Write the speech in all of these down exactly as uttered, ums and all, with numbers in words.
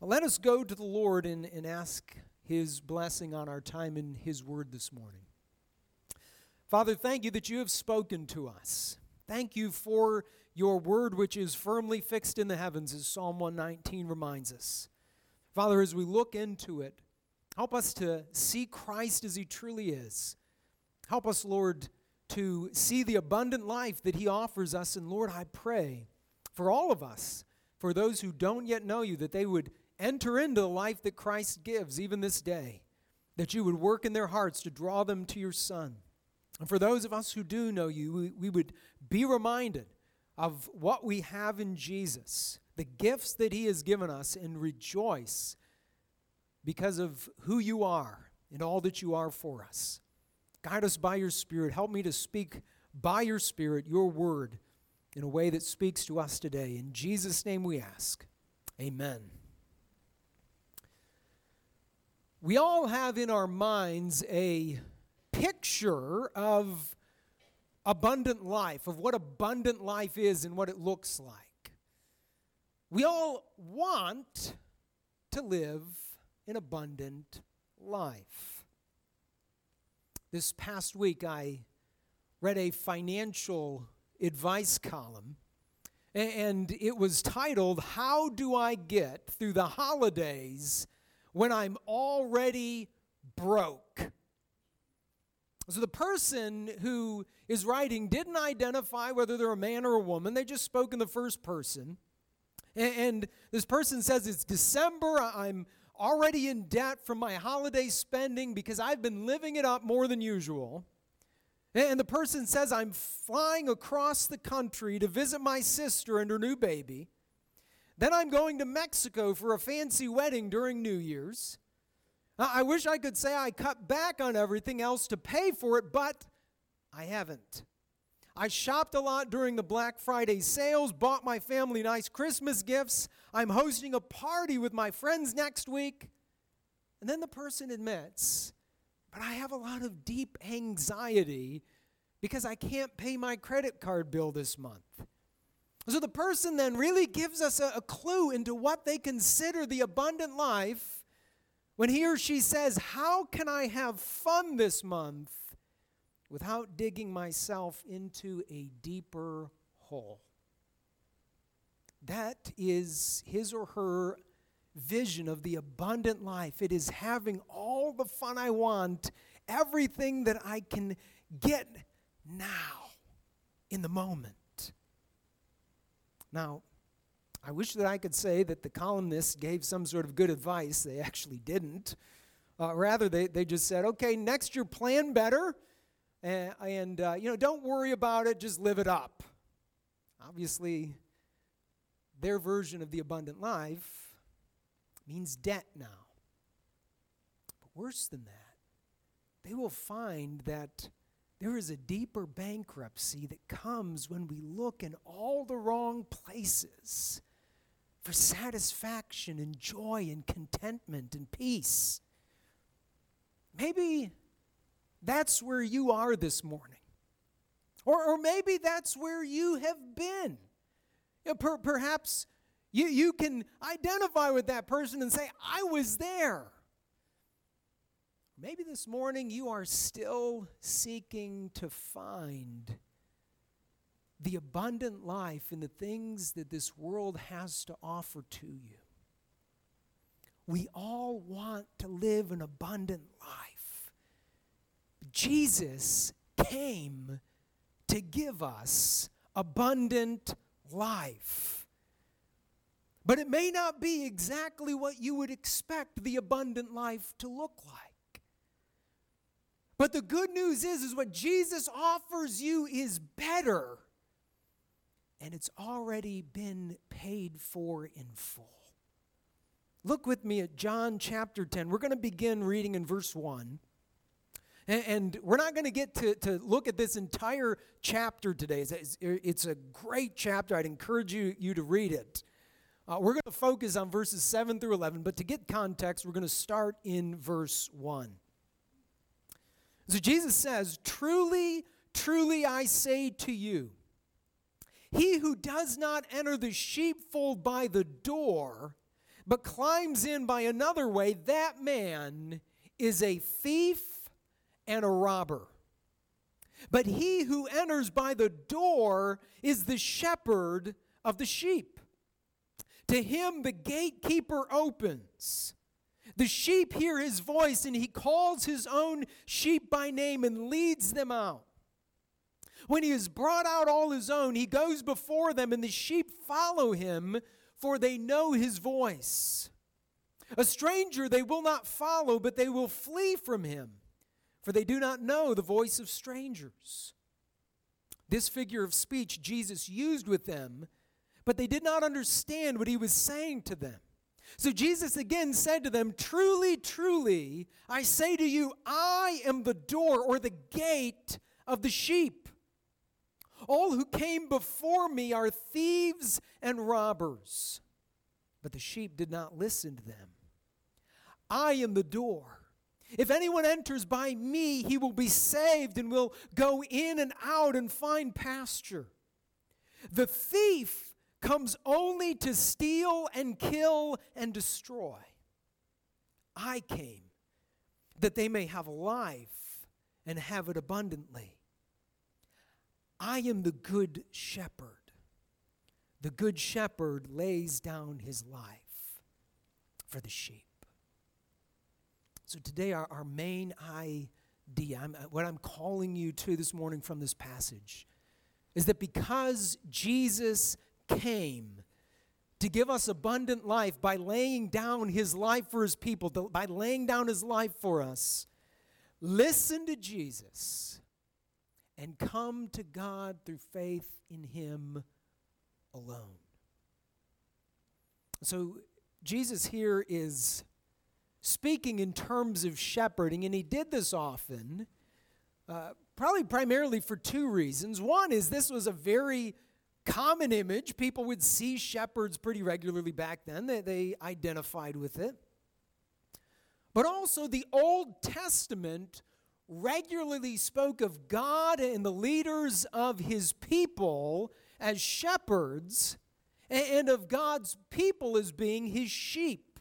Let us go to the Lord and, and ask His blessing on our time in His Word this morning. Father, thank you that you have spoken to us. Thank you for your Word which is firmly fixed in the heavens, as Psalm one nineteen reminds us. Father, as we look into it, help us to see Christ as He truly is. Help us, Lord, to see the abundant life that He offers us. And Lord, I pray for all of us, for those who don't yet know you, that they would enter into the life that Christ gives even this day, that you would work in their hearts to draw them to your Son. And for those of us who do know you, we, we would be reminded of what we have in Jesus, the gifts that He has given us, and rejoice because of who you are and all that you are for us. Guide us by your Spirit. Help me to speak by your Spirit your word in a way that speaks to us today. In Jesus' name we ask. Amen. We all have in our minds a picture of abundant life, of what abundant life is and what it looks like. We all want to live an abundant life. This past week, I read a financial advice column, and it was titled, "How Do I Get Through the Holidays When I'm Already Broke?" So the person who is writing didn't identify whether they're a man or a woman. They just spoke in the first person. And this person says, it's December, I'm already in debt from my holiday spending because I've been living it up more than usual. And the person says, I'm flying across the country to visit my sister and her new baby. Then I'm going to Mexico for a fancy wedding during New Year's. I wish I could say I cut back on everything else to pay for it, but I haven't. I shopped a lot during the Black Friday sales, bought my family nice Christmas gifts. I'm hosting a party with my friends next week. And then the person admits, but I have a lot of deep anxiety because I can't pay my credit card bill this month. So the person then really gives us a, a clue into what they consider the abundant life when he or she says, how can I have fun this month without digging myself into a deeper hole? That is his or her vision of the abundant life. It is having all the fun I want, everything that I can get now, in the moment. Now, I wish that I could say that the columnists gave some sort of good advice. They actually didn't. Uh, rather, they, they just said, okay, next year plan better, and, and uh, you know, don't worry about it, just live it up. Obviously, their version of the abundant life means debt now. But worse than that, they will find that there is a deeper bankruptcy that comes when we look in all the wrong places for satisfaction and joy and contentment and peace. Maybe that's where you are this morning. Or, or maybe that's where you have been. You know, per, perhaps you, you can identify with that person and say, I was there. Maybe this morning you are still seeking to find the abundant life in the things that this world has to offer to you. We all want to live an abundant life. Jesus came to give us abundant life. But it may not be exactly what you would expect the abundant life to look like. But the good news is, is what Jesus offers you is better. And it's already been paid for in full. Look with me at John chapter ten. We're going to begin reading in verse one. And, and we're not going to get to, to look at this entire chapter today. It's, it's a great chapter. I'd encourage you, you to read it. Uh, we're going to focus on verses seven through eleven. But to get context, we're going to start in verse one. So Jesus says, truly, truly I say to you, he who does not enter the sheepfold by the door, but climbs in by another way, that man is a thief and a robber. But he who enters by the door is the shepherd of the sheep. To him the gatekeeper opens. The sheep hear his voice, and he calls his own sheep by name and leads them out. When he has brought out all his own, he goes before them, and the sheep follow him, for they know his voice. A stranger they will not follow, but they will flee from him, for they do not know the voice of strangers. This figure of speech Jesus used with them, but they did not understand what he was saying to them. So Jesus again said to them, "Truly, truly, I say to you, I am the door," or the gate of the sheep. "All who came before me are thieves and robbers, but the sheep did not listen to them. I am the door. If anyone enters by me, he will be saved and will go in and out and find pasture. The thief comes only to steal and kill and destroy. I came that they may have life and have it abundantly. I am the good shepherd. The good shepherd lays down his life for the sheep." So today our, our main idea, I'm, what I'm calling you to this morning from this passage, is that because Jesus came to give us abundant life by laying down his life for his people, by laying down his life for us, listen to Jesus and come to God through faith in him alone. So Jesus here is speaking in terms of shepherding, and he did this often, uh, probably primarily for two reasons. One is this was a very common image. People would see shepherds pretty regularly back then. They, they identified with it. But also the Old Testament regularly spoke of God and the leaders of his people as shepherds, and of God's people as being his sheep.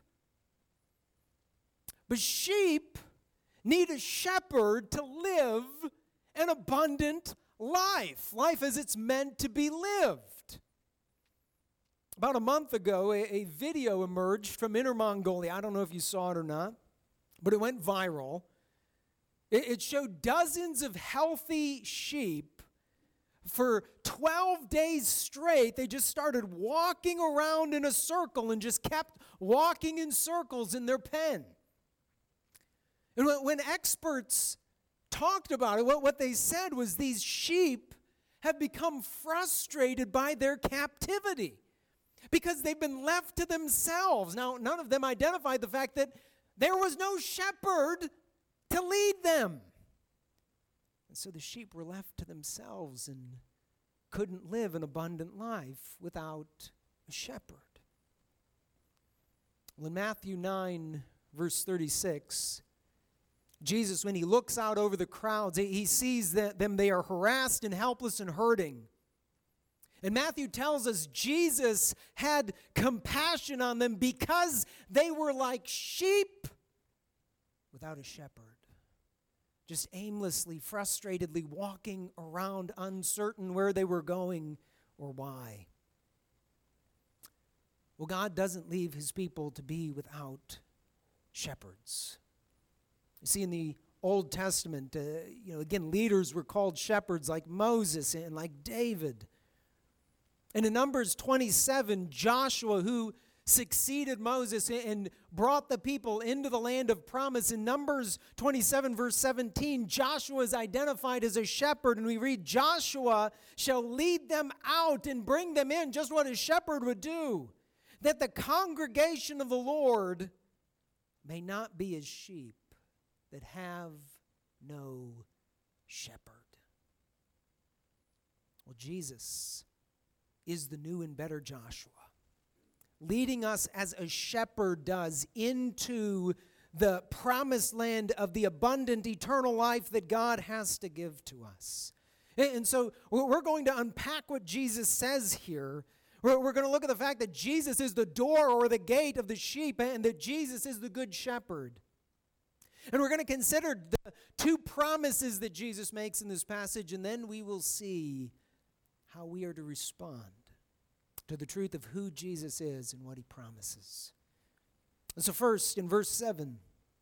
But sheep need a shepherd to live an abundant life, life as it's meant to be lived. About a month ago, a, a video emerged from Inner Mongolia. I don't know if you saw it or not, but it went viral. It, it showed dozens of healthy sheep. For twelve days straight, they just started walking around in a circle and just kept walking in circles in their pen. And when, when experts talked about it, what, what they said was these sheep have become frustrated by their captivity because they've been left to themselves. Now, none of them identified the fact that there was no shepherd to lead them. And so the sheep were left to themselves and couldn't live an abundant life without a shepherd. Well, in Matthew nine, verse thirty-six, Jesus, when he looks out over the crowds, he sees that them, they are harassed and helpless and hurting. And Matthew tells us Jesus had compassion on them because they were like sheep without a shepherd, just aimlessly, frustratedly walking around, uncertain where they were going or why. Well, God doesn't leave his people to be without shepherds. You see, in the Old Testament, uh, you know, again, leaders were called shepherds like Moses and like David. And in Numbers twenty-seven, Joshua, who succeeded Moses and brought the people into the land of promise. In Numbers twenty-seven, verse seventeen, Joshua is identified as a shepherd, and we read, "Joshua shall lead them out and bring them in," just what a shepherd would do, "that the congregation of the Lord may not be as sheep that have no shepherd." Well, Jesus is the new and better Joshua, leading us as a shepherd does into the promised land of the abundant eternal life that God has to give to us. And so we're going to unpack what Jesus says here. We're, we're going to look at the fact that Jesus is the door or the gate of the sheep, and that Jesus is the good shepherd. And we're going to consider the two promises that Jesus makes in this passage, and then we will see how we are to respond to the truth of who Jesus is and what he promises. And so first, in verse seven,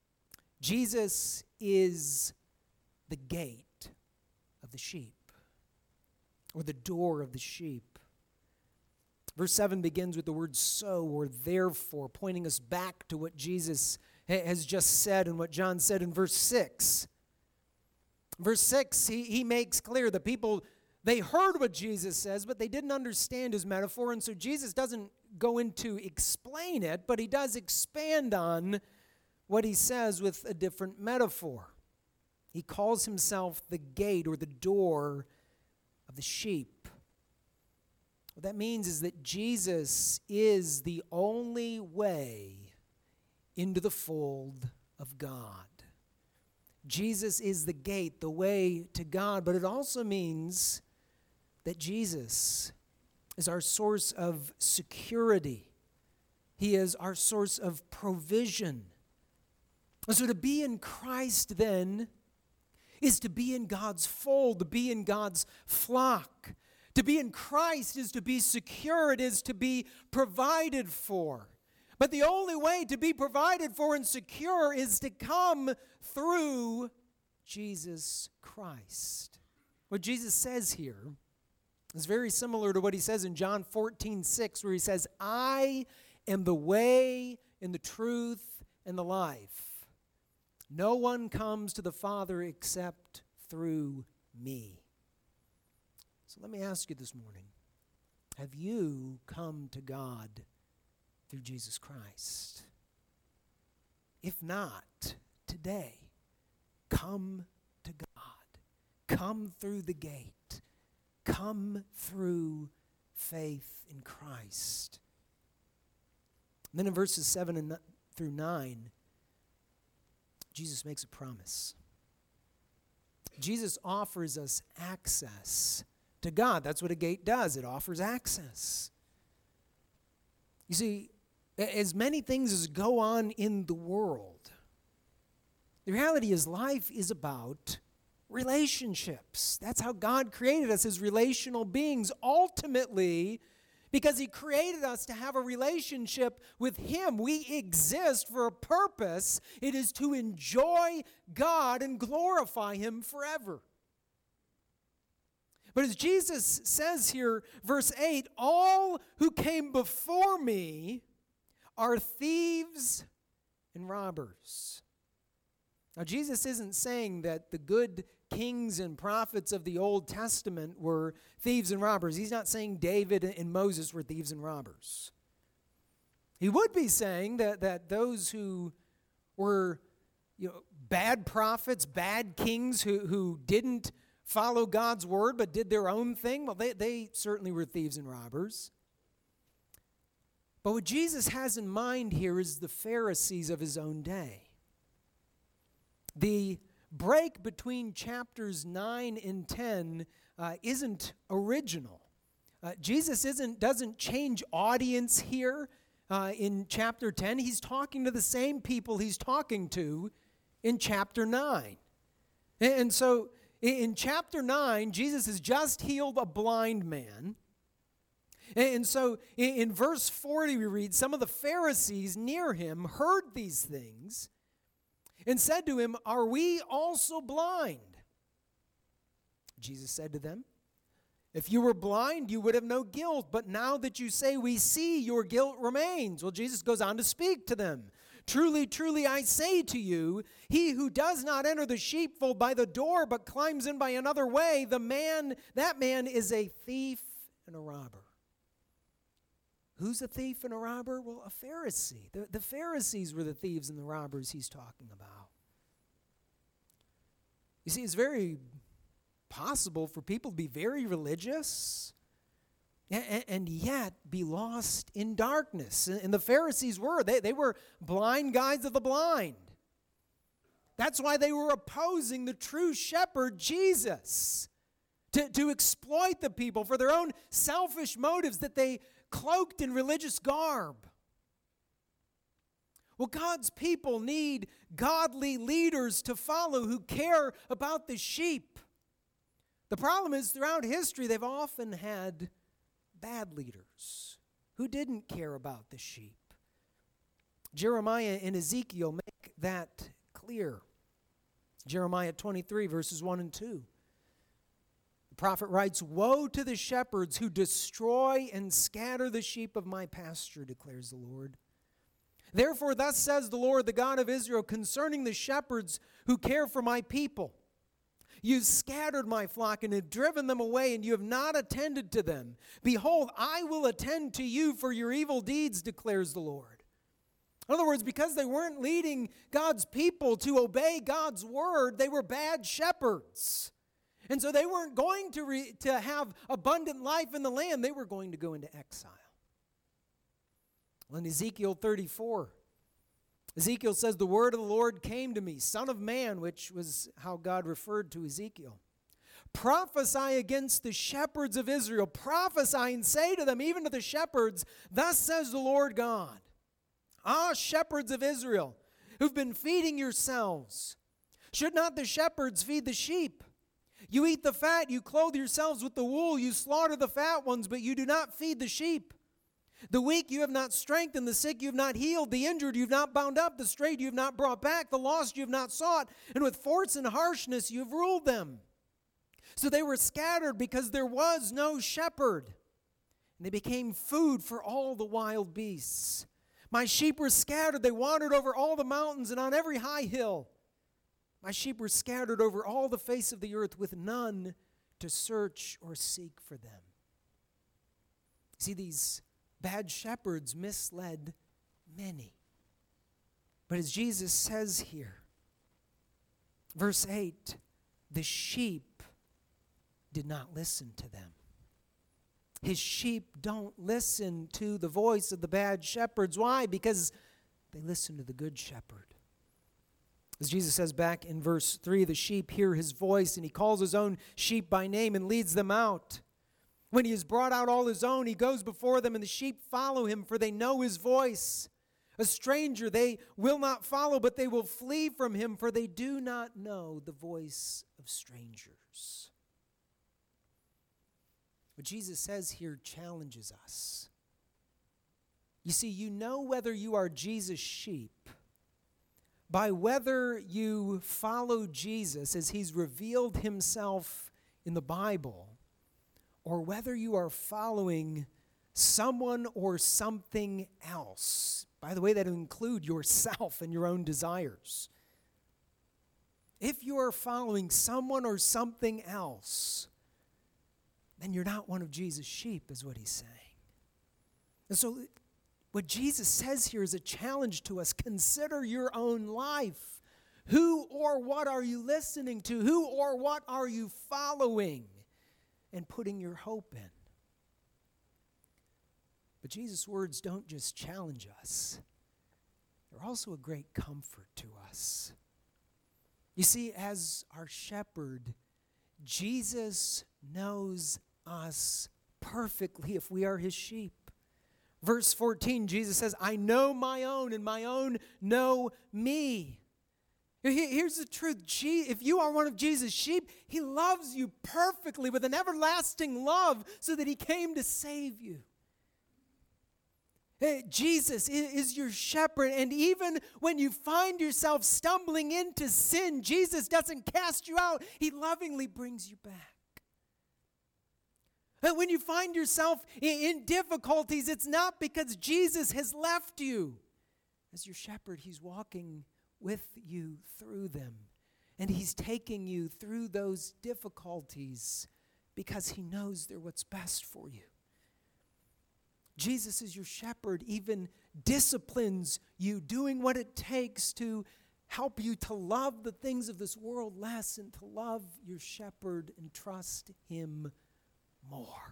Jesus is the gate of the sheep, or the door of the sheep. Verse seven begins with the word so, or therefore, pointing us back to what Jesus ha- has just said and what John said in verse six. Verse six, he, he makes clear the people, they heard what Jesus says, but they didn't understand his metaphor, and so Jesus doesn't go in to explain it, but he does expand on what he says with a different metaphor. He calls himself the gate or the door of the sheep. What that means is that Jesus is the only way into the fold of God. Jesus is the gate, the way to God, but it also means that Jesus is our source of security. He is our source of provision. And so to be in Christ then is to be in God's fold, to be in God's flock. To be in Christ is to be secure, it is to be provided for. But the only way to be provided for and secure is to come through Jesus Christ. What Jesus says here is very similar to what he says in John fourteen six, where he says, I am the way and the truth and the life. No one comes to the Father except through me. So let me ask you this morning, have you come to God through Jesus Christ? If not, today, come to God. Come through the gate. Come through faith in Christ. And then in verses seven and through nine, Jesus makes a promise. Jesus offers us access to God. That's what a gate does. It offers access. You see, as many things as go on in the world, the reality is life is about relationships. That's how God created us as relational beings. Ultimately, because he created us to have a relationship with him. We exist for a purpose. It is to enjoy God and glorify him forever. But as Jesus says here, verse eight, all who came before me are thieves and robbers. Now, Jesus isn't saying that the good kings and prophets of the Old Testament were thieves and robbers. He's not saying David and Moses were thieves and robbers. He would be saying that, that those who were, you know, bad prophets, bad kings who, who didn't follow God's word but did their own thing, well, they, they certainly were thieves and robbers. But what Jesus has in mind here is the Pharisees of his own day. The break between chapters nine and ten uh, isn't original. Uh, Jesus isn't doesn't change audience here uh, in chapter ten. He's talking to the same people he's talking to in chapter nine. And, and so in, in chapter nine, Jesus has just healed a blind man. And, and so in, in verse forty we read, some of the Pharisees near him heard these things and said to him, are we also blind? Jesus said to them, if you were blind, you would have no guilt, but now that you say we see, your guilt remains. Well, Jesus goes on to speak to them. Truly, truly, I say to you, he who does not enter the sheepfold by the door, but climbs in by another way, the man, that man is a thief and a robber. Who's a thief and a robber? Well, a Pharisee. The, the Pharisees were the thieves and the robbers he's talking about. You see, it's very possible for people to be very religious and, and yet be lost in darkness. And the Pharisees were. They, they were blind guides of the blind. That's why they were opposing the true shepherd, Jesus, to, to exploit the people for their own selfish motives that they cloaked in religious garb. Well, God's people need godly leaders to follow who care about the sheep. The problem is, throughout history, they've often had bad leaders who didn't care about the sheep. Jeremiah and Ezekiel make that clear. Jeremiah twenty-three, verses one and two. The prophet writes, "Woe to the shepherds who destroy and scatter the sheep of my pasture, declares the Lord. Therefore, thus says the Lord, the God of Israel, concerning the shepherds who care for my people. You scattered my flock and have driven them away, and you have not attended to them. Behold, I will attend to you for your evil deeds, declares the Lord." In other words, because they weren't leading God's people to obey God's word, they were bad shepherds. And so they weren't going to, re- to have abundant life in the land. They were going to go into exile. Well, in Ezekiel thirty-four, Ezekiel says, "The word of the Lord came to me, Son of man," which was how God referred to Ezekiel. "Prophesy against the shepherds of Israel. Prophesy and say to them, even to the shepherds, thus says the Lord God. Ah, shepherds of Israel, who've been feeding yourselves. Should not the shepherds feed the sheep? You eat the fat, you clothe yourselves with the wool, you slaughter the fat ones, but you do not feed the sheep. The weak you have not strengthened, the sick you have not healed, the injured you have not bound up, the strayed you have not brought back, the lost you have not sought, and with force and harshness you have ruled them. So they were scattered because there was no shepherd, and they became food for all the wild beasts. My sheep were scattered, they wandered over all the mountains and on every high hill. My sheep were scattered over all the face of the earth with none to search or seek for them." See, these bad shepherds misled many. But as Jesus says here, verse eight, the sheep did not listen to them. His sheep don't listen to the voice of the bad shepherds. Why? Because they listen to the good shepherd. As Jesus says back in verse three, the sheep hear his voice, and he calls his own sheep by name and leads them out. When he has brought out all his own, he goes before them, and the sheep follow him, for they know his voice. A stranger they will not follow, but they will flee from him, for they do not know the voice of strangers. What Jesus says here challenges us. You see, you know whether you are Jesus' sheep by whether you follow Jesus as he's revealed himself in the Bible, or whether you are following someone or something else. By the way, that will include yourself and your own desires. If you are following someone or something else, then you're not one of Jesus' sheep, is what he's saying. And so what Jesus says here is a challenge to us. Consider your own life. Who or what are you listening to? Who or what are you following and putting your hope in? But Jesus' words don't just challenge us. They're also a great comfort to us. You see, as our shepherd, Jesus knows us perfectly if we are his sheep. Verse fourteen, Jesus says, "I know my own, and my own know me." Here's the truth. If you are one of Jesus' sheep, he loves you perfectly with an everlasting love so that he came to save you. Jesus is your shepherd, and even when you find yourself stumbling into sin, Jesus doesn't cast you out. He lovingly brings you back. And when you find yourself in difficulties, it's not because Jesus has left you. As your shepherd, he's walking with you through them, and he's taking you through those difficulties because he knows they're what's best for you. Jesus is your shepherd, even disciplines you, doing what it takes to help you to love the things of this world less and to love your shepherd and trust him more.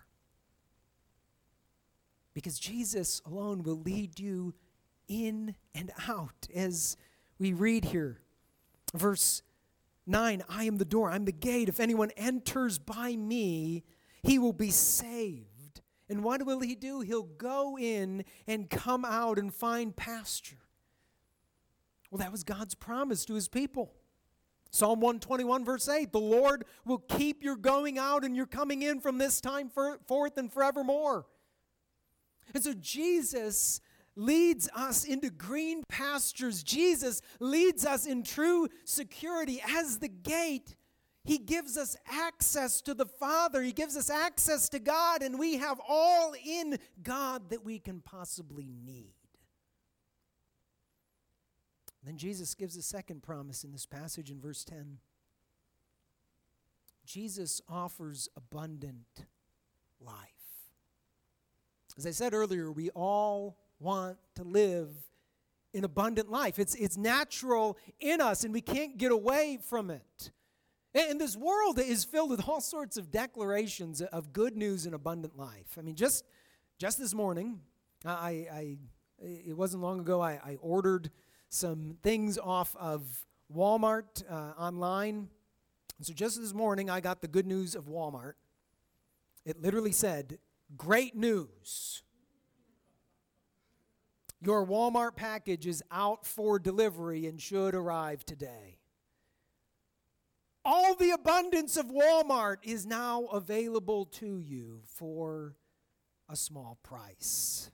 Because Jesus alone will lead you in and out. As we read here, verse nine, "I am the door, I'm the gate. If anyone enters by me, he will be saved And what will he do? He'll go in and come out and find pasture. Well, that was God's promise to his people. Psalm one twenty-one, verse eight, the Lord will keep your going out and your coming in from this time forth and forevermore. And so Jesus leads us into green pastures. Jesus leads us in true security. As the gate, he gives us access to the Father. He gives us access to God, and we have all in God that we can possibly need. Then Jesus gives a second promise in this passage in verse ten. Jesus offers abundant life. As I said earlier, we all want to live an abundant life. It's, it's natural in us, and we can't get away from it. And this world is filled with all sorts of declarations of good news and abundant life. I mean, just, just this morning, I, I it wasn't long ago, I, I ordered some things off of Walmart uh, online. And so just this morning, I got the good news of Walmart. It literally said, "Great news. Your Walmart package is out for delivery and should arrive today." All the abundance of Walmart is now available to you for a small price.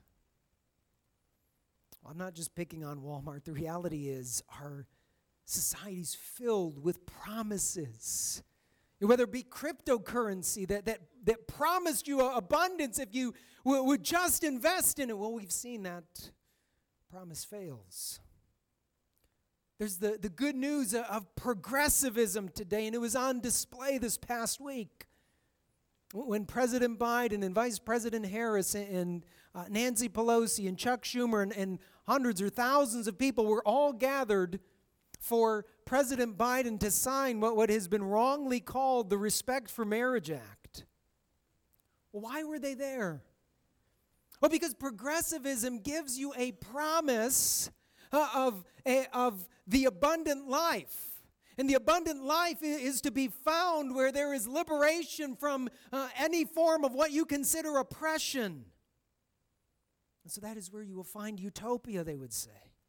I'm not just picking on Walmart. The reality is our society's filled with promises. Whether it be cryptocurrency that, that, that promised you abundance if you w- would just invest in it. Well, we've seen that promise fails. There's the, the good news of progressivism today, and it was on display this past week. When President Biden and Vice President Harris and uh, Nancy Pelosi and Chuck Schumer and, and hundreds or thousands of people were all gathered for President Biden to sign what, what has been wrongly called the Respect for Marriage Act. Well, why were they there? Well, because progressivism gives you a promise uh, of, a, of the abundant life. And the abundant life is to be found where there is liberation from uh, any form of what you consider oppression. And so that is where you will find utopia, they would say.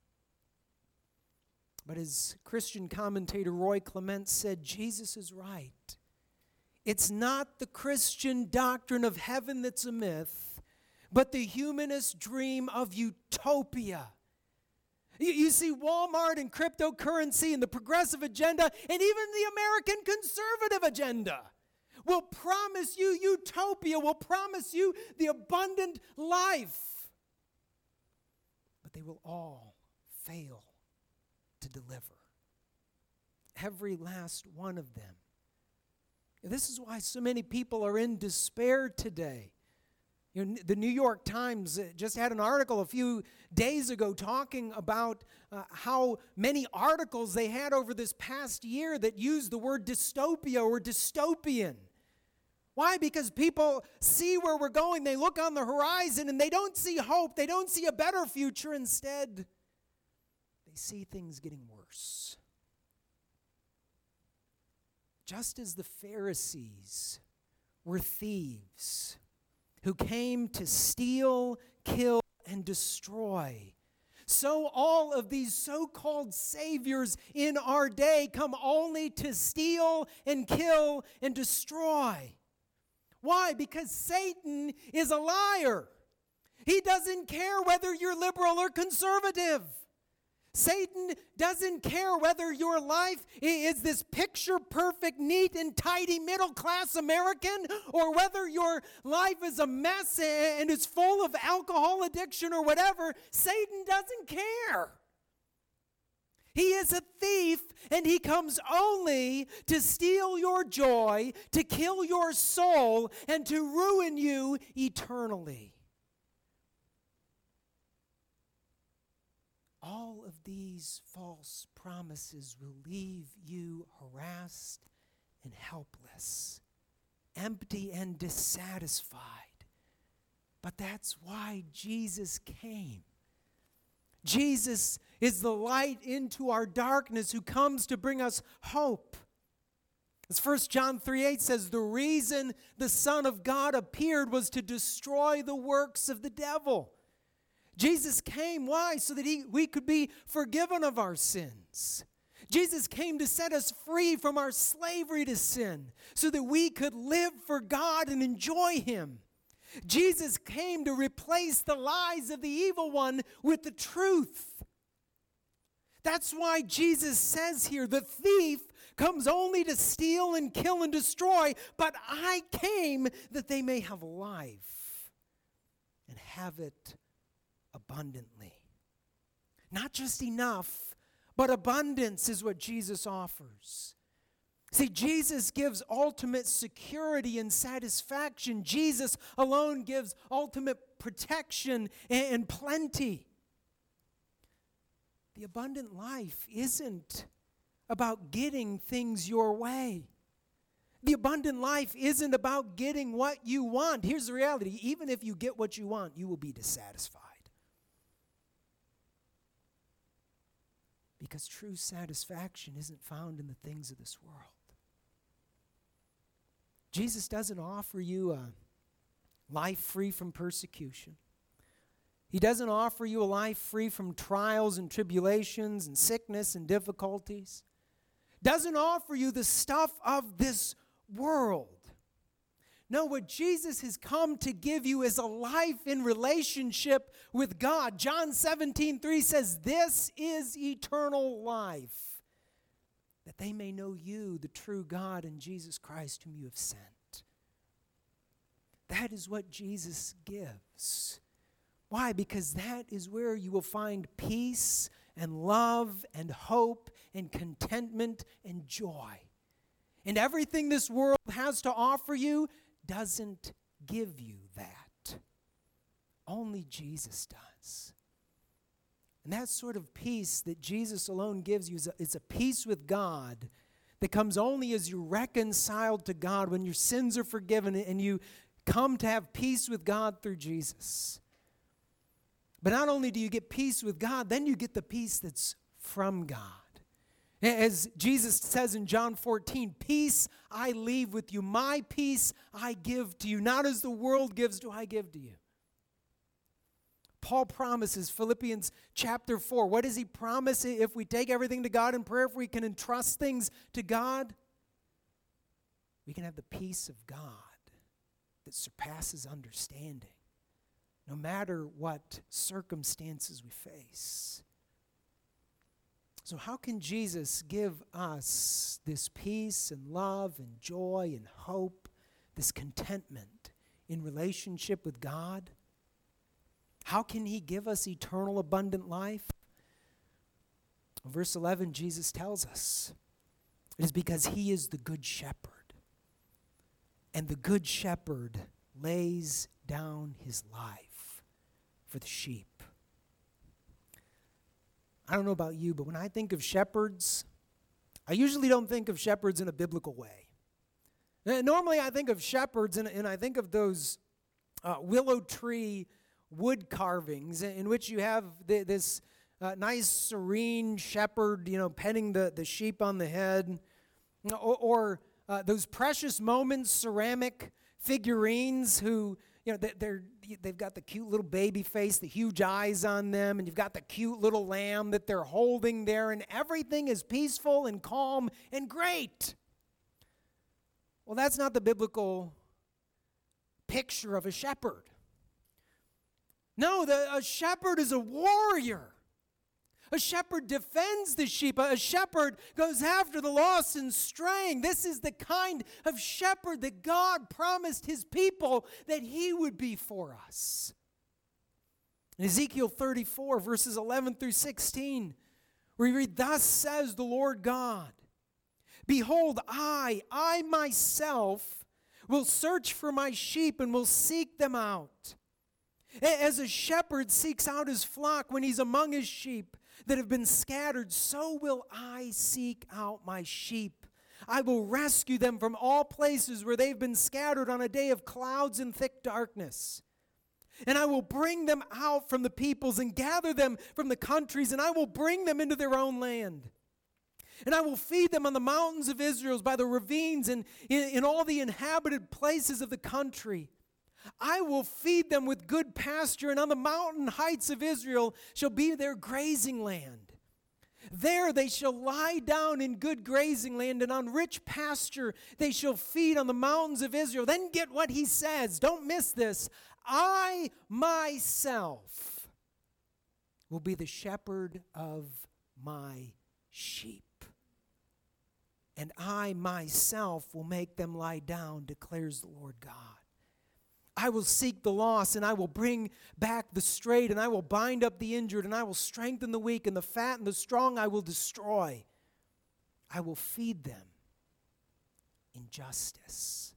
But as Christian commentator Roy Clement said, Jesus is right. It's not the Christian doctrine of heaven that's a myth, but the humanist dream of utopia. You, you see, Walmart and cryptocurrency and the progressive agenda and even the American conservative agenda will promise you utopia, will promise you the abundant life. But they will all fail to deliver. Every last one of them. This is why so many people are in despair today. You know, the New York Times just had an article a few days ago talking about uh, how many articles they had over this past year that used the word dystopia or dystopian. Why? Because people see where we're going. They look on the horizon and they don't see hope. They don't see a better future. Instead, they see things getting worse. Just as the Pharisees were thieves who came to steal, kill, and destroy, so all of these so-called saviors in our day come only to steal and kill and destroy. Why? Because Satan is a liar. He doesn't care whether you're liberal or conservative. Satan doesn't care whether your life is this picture-perfect, neat, and tidy middle-class American, or whether your life is a mess and is full of alcohol addiction or whatever. Satan doesn't care. He is a thief, and he comes only to steal your joy, to kill your soul, and to ruin you eternally. All of these false promises will leave you harassed and helpless, empty and dissatisfied. But that's why Jesus came. Jesus is the light into our darkness who comes to bring us hope. As First John three eight says, the reason the Son of God appeared was to destroy the works of the devil. Jesus came, why? So that he, we could be forgiven of our sins. Jesus came to set us free from our slavery to sin so that we could live for God and enjoy Him. Jesus came to replace the lies of the evil one with the truth. That's why Jesus says here, the thief comes only to steal and kill and destroy, but I came that they may have life and have it abundantly. Not just enough, but abundance is what Jesus offers. See, Jesus gives ultimate security and satisfaction. Jesus alone gives ultimate protection and plenty. The abundant life isn't about getting things your way. The abundant life isn't about getting what you want. Here's the reality. Even if you get what you want, you will be dissatisfied. Because true satisfaction isn't found in the things of this world. Jesus doesn't offer you a life free from persecution. He doesn't offer you a life free from trials and tribulations and sickness and difficulties. Doesn't offer you the stuff of this world. No, what Jesus has come to give you is a life in relationship with God. John seventeen three says, this is eternal life, that they may know you, the true God, and Jesus Christ whom you have sent. That is what Jesus gives. Why? Because that is where you will find peace and love and hope and contentment and joy. And everything this world has to offer you doesn't give you that. Only Jesus does. And that sort of peace that Jesus alone gives you is a, it's a peace with God that comes only as you're reconciled to God, when your sins are forgiven and you come to have peace with God through Jesus. But not only do you get peace with God, then you get the peace that's from God. As Jesus says in John fourteen, peace I leave with you, my peace I give to you. Not as the world gives do I give to you. Paul promises, Philippians chapter four, what does he promise if we take everything to God in prayer, if we can entrust things to God? We can have the peace of God that surpasses understanding, no matter what circumstances we face. So how can Jesus give us this peace and love and joy and hope, this contentment in relationship with God? How can he give us eternal abundant life? Verse eleven, Jesus tells us, it is because he is the good shepherd. And the good shepherd lays down his life for the sheep. I don't know about you, but when I think of shepherds, I usually don't think of shepherds in a biblical way. Normally I think of shepherds, and, and I think of those uh, willow tree wood carvings in which you have the, this uh, nice, serene shepherd, you know, petting the, the sheep on the head, or, or uh, those precious moments ceramic figurines who, you know, they're, they've got the cute little baby face, the huge eyes on them, and you've got the cute little lamb that they're holding there, and everything is peaceful and calm and great. Well, that's not the biblical picture of a shepherd. No, the, a shepherd is a warrior. A shepherd defends the sheep. A shepherd goes after the lost and straying. This is the kind of shepherd that God promised his people that he would be for us. In Ezekiel thirty-four, verses eleven through sixteen, we read, thus says the Lord God, behold, I, I myself will search for my sheep and will seek them out. As a shepherd seeks out his flock when he's among his sheep that have been scattered, so will I seek out my sheep. I will rescue them from all places where they've been scattered on a day of clouds and thick darkness. And I will bring them out from the peoples and gather them from the countries, and I will bring them into their own land. And I will feed them on the mountains of Israel, by the ravines, and in, in all the inhabited places of the country. I will feed them with good pasture, and on the mountain heights of Israel shall be their grazing land. There they shall lie down in good grazing land, and on rich pasture they shall feed on the mountains of Israel. Then get what he says. Don't miss this. I myself will be the shepherd of my sheep, and I myself will make them lie down, declares the Lord God. I will seek the lost, and I will bring back the strayed, and I will bind up the injured, and I will strengthen the weak, and the fat and the strong I will destroy. I will feed them in justice.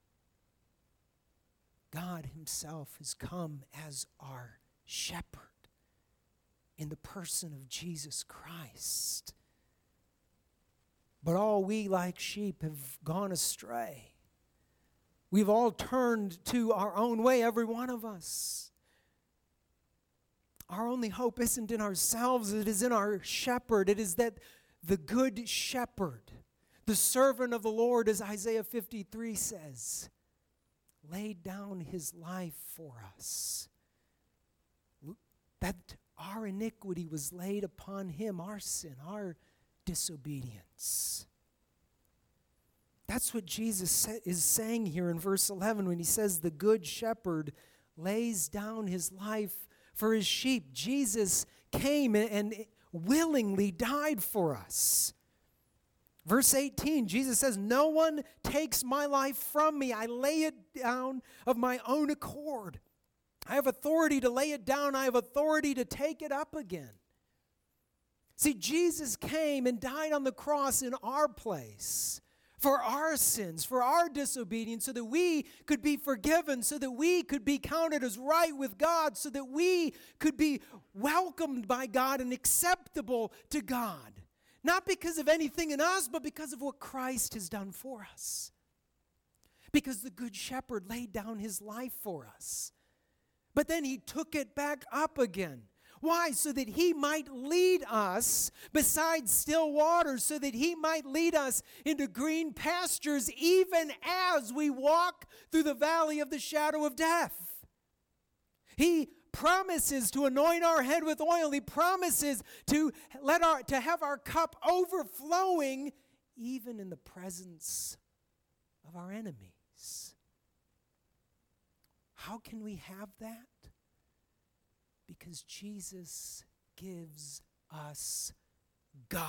God himself has come as our shepherd in the person of Jesus Christ. But all we like sheep have gone astray. We've all turned to our own way, every one of us. Our only hope isn't in ourselves, it is in our shepherd. It is that the good shepherd, the servant of the Lord, as Isaiah fifty-three says, laid down his life for us. That our iniquity was laid upon him, our sin, our disobedience. That's what Jesus is saying here in verse eleven when he says the good shepherd lays down his life for his sheep. Jesus came and willingly died for us. Verse eighteen, Jesus says, no one takes my life from me. I lay it down of my own accord. I have authority to lay it down. I have authority to take it up again. See, Jesus came and died on the cross in our place, for our sins, for our disobedience, so that we could be forgiven, so that we could be counted as right with God, so that we could be welcomed by God and acceptable to God. Not because of anything in us, but because of what Christ has done for us. Because the Good Shepherd laid down his life for us. But then he took it back up again. Why? So that he might lead us beside still waters, so that he might lead us into green pastures, even as we walk through the valley of the shadow of death. He promises to anoint our head with oil. He promises to let our to have our cup overflowing, even in the presence of our enemies. How can we have that? Because Jesus gives us God.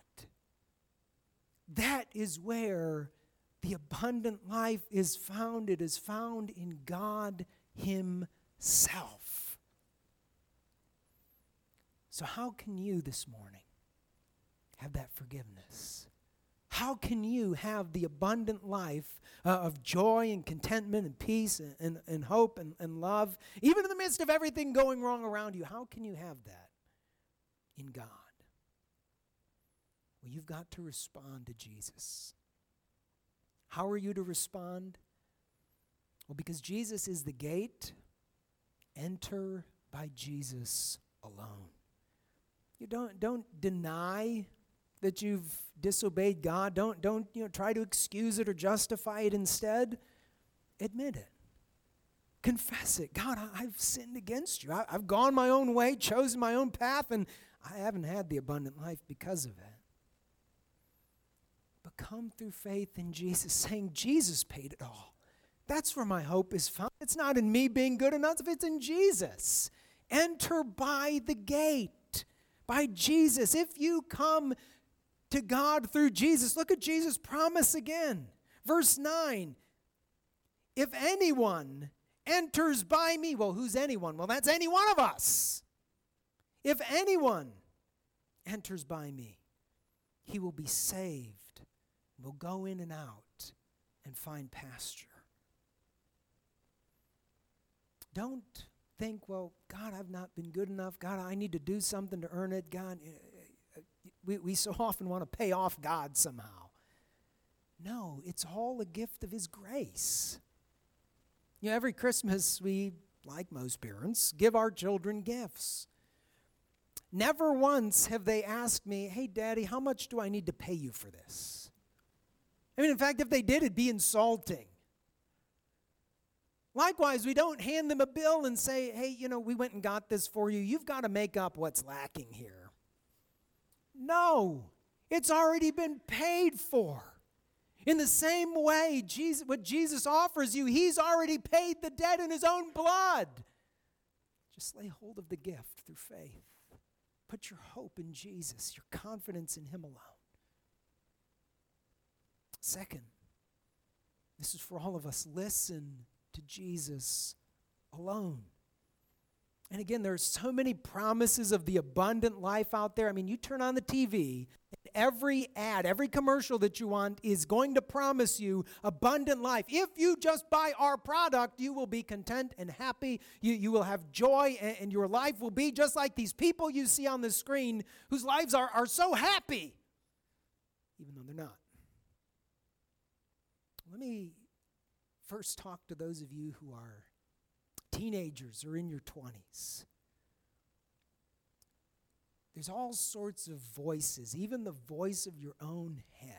That is where the abundant life is found. It is found in God himself. So how can you this morning have that forgiveness? How can you have the abundant life uh, of joy and contentment and peace and, and, and hope and, and love, even in the midst of everything going wrong around you? How can you have that in God? Well, you've got to respond to Jesus. How are you to respond? Well, because Jesus is the gate, enter by Jesus alone. You don't, don't deny that you've disobeyed God. Don't, don't you know, try to excuse it or justify it. Instead, admit it. Confess it. God, I, I've sinned against you. I, I've gone my own way, chosen my own path, and I haven't had the abundant life because of it. But come through faith in Jesus, saying, Jesus paid it all. That's where my hope is found. It's not in me being good enough. It's in Jesus. Enter by the gate, by Jesus. If you come to God through Jesus, look at Jesus' promise again. Verse nine, if anyone enters by me, well, who's anyone? Well, that's any one of us. If anyone enters by me, he will be saved, will go in and out and find pasture. Don't think, well, God, I've not been good enough. God, I need to do something to earn it. God, we, we so often want to pay off God somehow. No, it's all a gift of his grace. You know, every Christmas we, like most parents, give our children gifts. never once have they asked me, hey, Daddy, how much do I need to pay you for this? I mean, in fact, if they did, it'd be insulting. Likewise, we don't hand them a bill and say, hey, you know, we went and got this for you. You've got to make up what's lacking here. No, it's already been paid for. In the same way, Jesus, what Jesus offers you, he's already paid the debt in his own blood. Just lay hold of the gift through faith. Put your hope in Jesus, your confidence in him alone. Second, this is for all of us. Listen to Jesus alone. And again, there are so many promises of the abundant life out there. I mean, you turn on the T V, and every ad, every commercial that you want is going to promise you abundant life. If you just buy our product, you will be content and happy. You, you will have joy, and, and your life will be just like these people you see on the screen whose lives are, are so happy, even though they're not. Let me first talk to those of you who are teenagers or in your twenties. There's all sorts of voices, even the voice of your own head.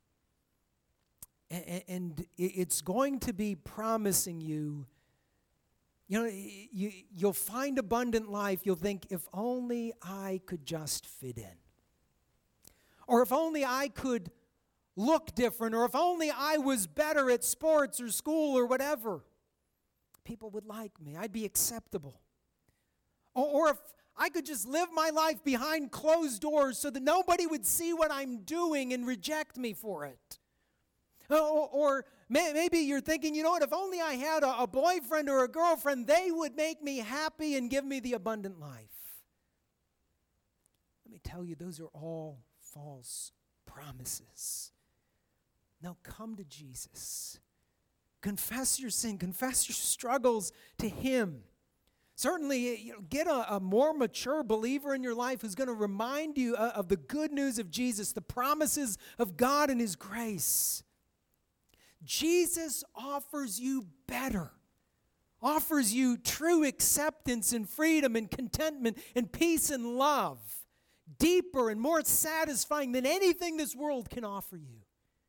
And, and it's going to be promising you, you know, you, you'll find abundant life. You'll think, if only I could just fit in. Or if only I could look different. Or if only I was better at sports or school or whatever. People would like me. I'd be acceptable. Or, or if I could just live my life behind closed doors so that nobody would see what I'm doing and reject me for it. Or, or may, maybe you're thinking, you know what, if only I had a, a boyfriend or a girlfriend, they would make me happy and give me the abundant life. Let me tell you, those are all false promises. Now come to Jesus. Confess your sin. Confess your struggles to him. Certainly, you know, get a, a more mature believer in your life who's going to remind you of, of the good news of Jesus, the promises of God and his grace. Jesus offers you better, offers you true acceptance and freedom and contentment and peace and love, deeper and more satisfying than anything this world can offer you.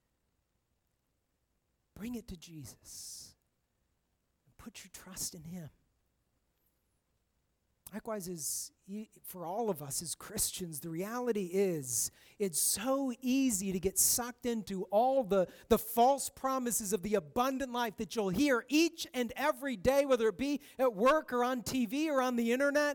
Bring it to Jesus and put your trust in him. Likewise, as for all of us as Christians, the reality is it's so easy to get sucked into all the, the false promises of the abundant life that you'll hear each and every day, whether it be at work or on T V or on the internet.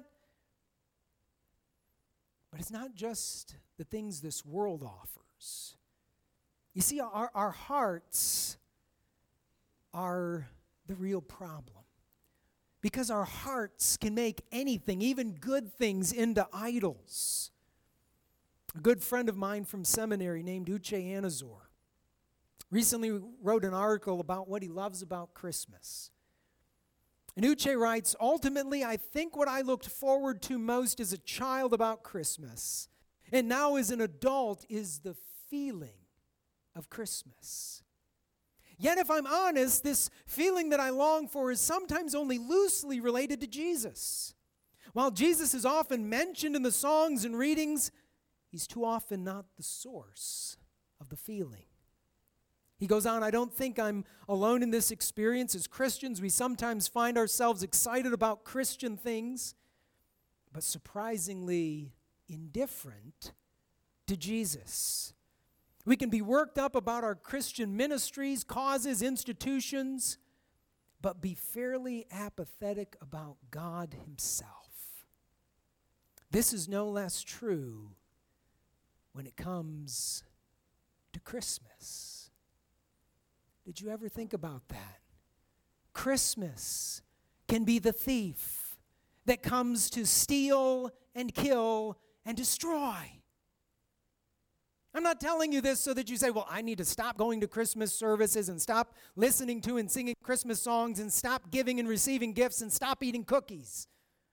But it's not just the things this world offers. You see, our, our hearts are the real problem. Because our hearts can make anything, even good things, into idols. A good friend of mine from seminary named Uche Anazor recently wrote an article about what he loves about Christmas. And Uche writes, ultimately, I think what I looked forward to most as a child about Christmas, and now as an adult, is the feeling of Christmas. Yet if I'm honest, this feeling that I long for is sometimes only loosely related to Jesus. While Jesus is often mentioned in the songs and readings, he's too often not the source of the feeling. He goes on, I don't think I'm alone in this experience. As Christians, we sometimes find ourselves excited about Christian things, but surprisingly indifferent to Jesus. We can be worked up about our Christian ministries, causes, institutions, but be fairly apathetic about God himself. This is no less true when it comes to Christmas. Did you ever think about that? Christmas can be the thief that comes to steal and kill and destroy. I'm not telling you this so that you say, well, I need to stop going to Christmas services and stop listening to and singing Christmas songs and stop giving and receiving gifts and stop eating cookies.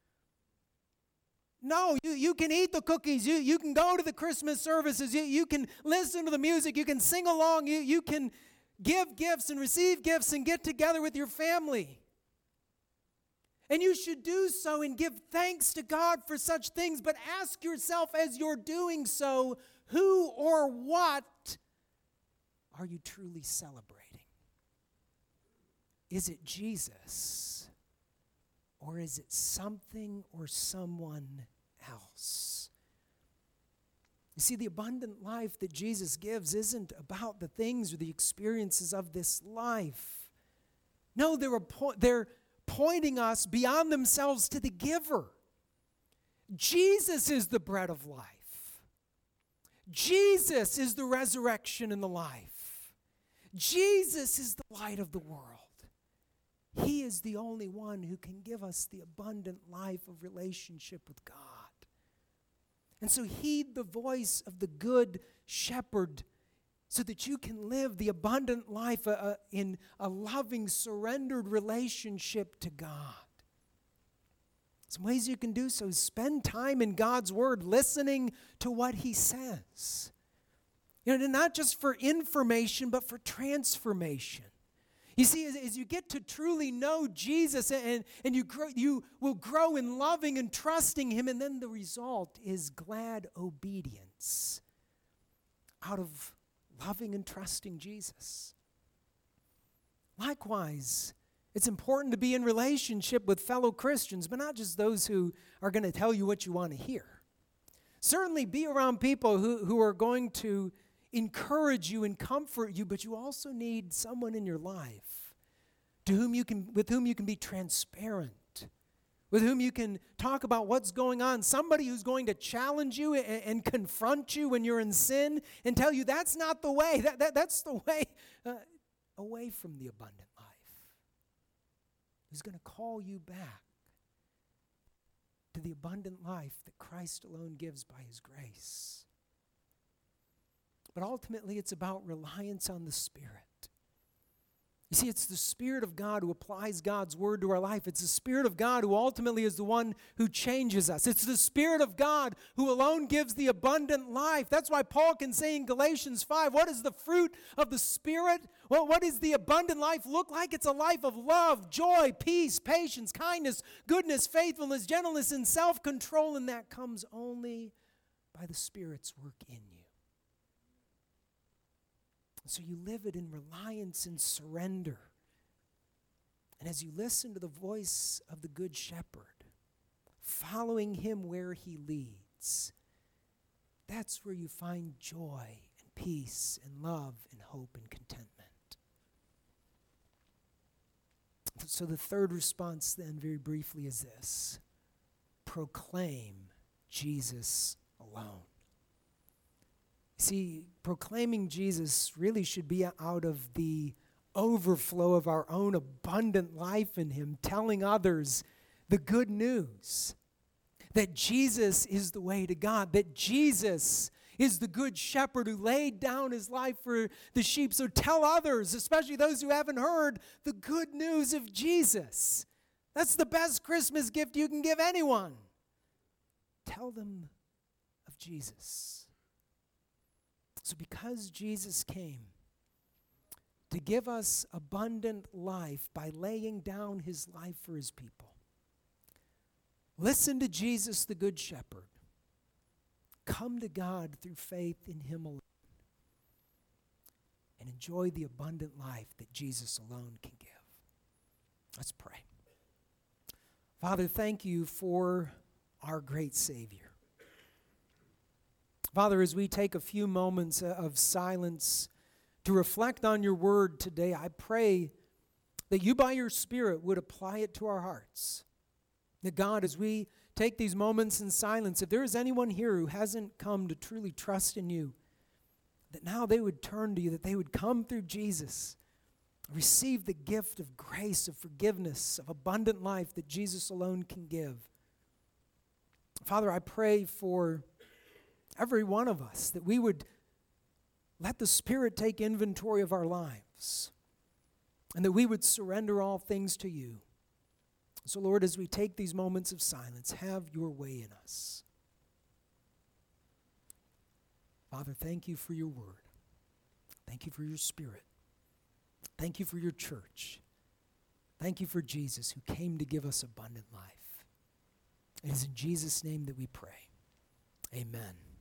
No, you, you can eat the cookies. You, you can go to the Christmas services. You, you can listen to the music. You can sing along. You, you can give gifts and receive gifts and get together with your family. And you should do so and give thanks to God for such things. But ask yourself as you're doing so, who or what are you truly celebrating? Is it Jesus? Or is it something or someone else? You see, the abundant life that Jesus gives isn't about the things or the experiences of this life. No, they're, po- they're pointing us beyond themselves to the giver. Jesus is the bread of life. Jesus is the resurrection and the life. Jesus is the light of the world. He is the only one who can give us the abundant life of relationship with God. And so heed the voice of the good shepherd so that you can live the abundant life uh, uh, in a loving, surrendered relationship to God. Some ways you can do so is spend time in God's Word, listening to what He says. You know, not just for information, but for transformation. You see, as, as you get to truly know Jesus and, and you, grow, you will grow in loving and trusting Him, and then the result is glad obedience out of loving and trusting Jesus. Likewise, it's important to be in relationship with fellow Christians, but not just those who are going to tell you what you want to hear. Certainly be around people who, who are going to encourage you and comfort you, but you also need someone in your life to whom you can, with whom you can be transparent, with whom you can talk about what's going on, somebody who's going to challenge you and, and confront you when you're in sin and tell you that's not the way, that, that, that's the way uh, away from the abundant life. Who's going to call you back to the abundant life that Christ alone gives by His grace. But ultimately, it's about reliance on the Spirit. You see, it's the Spirit of God who applies God's Word to our life. It's the Spirit of God who ultimately is the one who changes us. It's the Spirit of God who alone gives the abundant life. That's why Paul can say in Galatians five, what is the fruit of the Spirit? Well, what does the abundant life look like? It's a life of love, joy, peace, patience, kindness, goodness, faithfulness, gentleness, and self-control, and that comes only by the Spirit's work in you. So you live it in reliance and surrender. And as you listen to the voice of the Good Shepherd, following Him where He leads, that's where you find joy and peace and love and hope and contentment. So the third response then, very briefly, is this: proclaim Jesus alone. See, proclaiming Jesus really should be out of the overflow of our own abundant life in Him, telling others the good news that Jesus is the way to God, that Jesus is the good shepherd who laid down His life for the sheep. So tell others, especially those who haven't heard, the good news of Jesus. That's the best Christmas gift you can give anyone. Tell them of Jesus. So because Jesus came to give us abundant life by laying down His life for His people, listen to Jesus, the Good Shepherd. Come to God through faith in Him alone, and enjoy the abundant life that Jesus alone can give. Let's pray. Father, thank You for our great Savior. Father, as we take a few moments of silence to reflect on Your word today, I pray that You by Your Spirit would apply it to our hearts. That God, as we take these moments in silence, if there is anyone here who hasn't come to truly trust in You, that now they would turn to You, that they would come through Jesus, receive the gift of grace, of forgiveness, of abundant life that Jesus alone can give. Father, I pray for every one of us, that we would let the Spirit take inventory of our lives, and that we would surrender all things to You. So, Lord, as we take these moments of silence, have Your way in us. Father, thank You for Your word. Thank You for Your Spirit. Thank You for Your church. Thank you for Jesus who came to give us abundant life. It is in Jesus' name that we pray. Amen.